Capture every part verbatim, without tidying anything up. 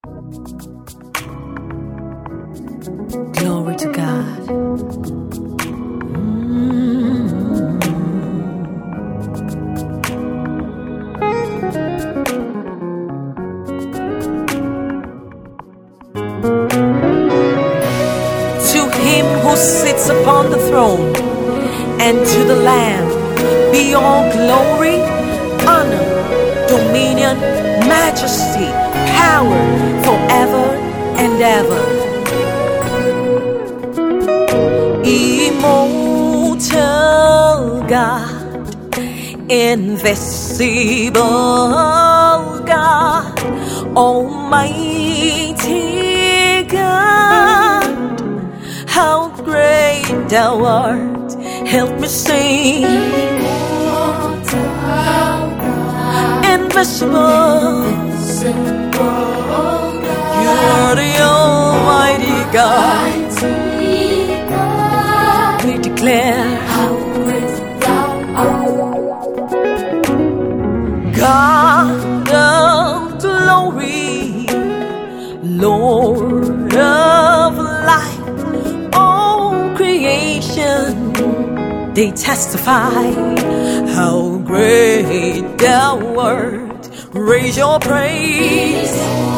Glory to God. To him who sits upon the throne and to the Lamb be all glory, honor, dominion, majesty, power forever and ever. Immortal God, invisible God, Almighty God, how great thou art, help me sing. Invisible, you are the Almighty God. We declare how great thou art. God of glory, Lord of light, all creation, they testify how great thou art. Raise your praise.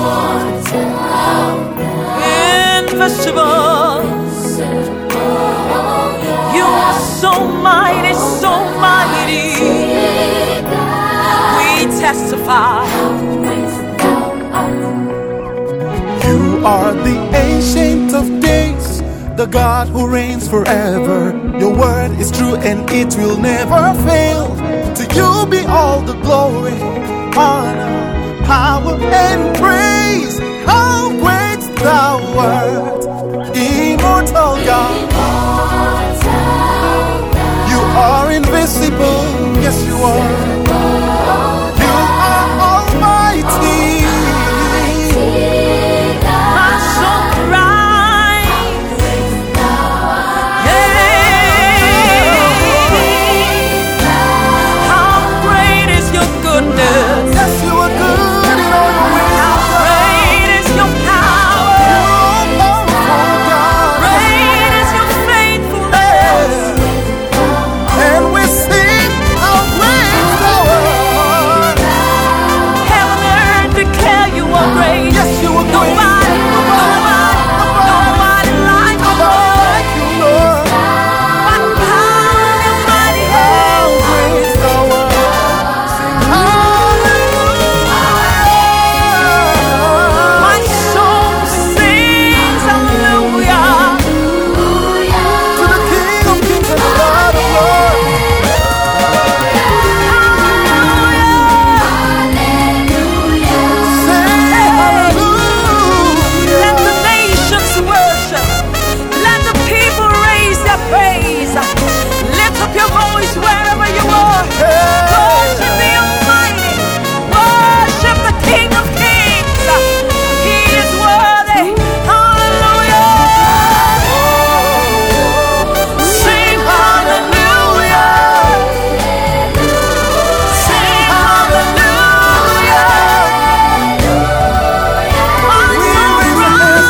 Invisible, you are so mighty, so mighty. We testify. You are the Ancient of Days, the God who reigns forever. Your word is true and it will never fail. To you be all the glory, honor, power and praise. How great thou art, immortal God. You are invisible, yes you are. You are almighty. My soul cries, yeah. How great is your goodness? Yes, you are good in all your ways. How great is your power? You are powerful, God. Great is your faithfulness. And we sing how great thou art. Heaven and earth declare you are great. Yes, you are great. Nobody, nobody, nobody like you, Like you, Lord. What power and mighty How hand. great thou art. Sing hallelujah. My soul sings hallelujah. To the King of Kings and the Lord of Lords. Say hallelujah. Let the nations worship. Let the people raise their praise. Lift up your voice wherever you are. Worship the Almighty. Worship the King of Kings. He is worthy. Hallelujah. Sing hallelujah. Sing hallelujah. My soul cries.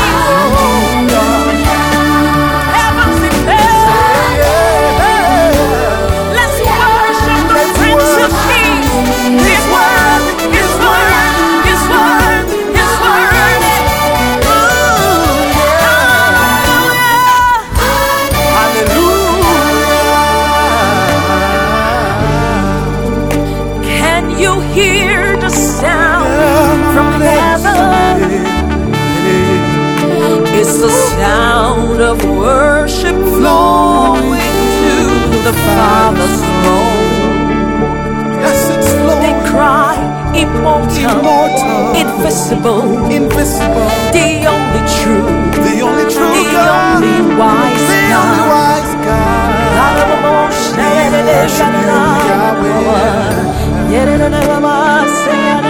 Heavens declare. Let's worship the Prince of Peace. His word, His word, His word, His word. Hallelujah. Can you hear the sound from heaven? It's the sound of worship flowing to the Father's throne. Yes, it's They flowing. cry, immortal, Immortal. invisible, Invisible. the only true, The only true the God. only wise The only God. wise God. Hallelujah. We worship you, Yahweh. Yeah,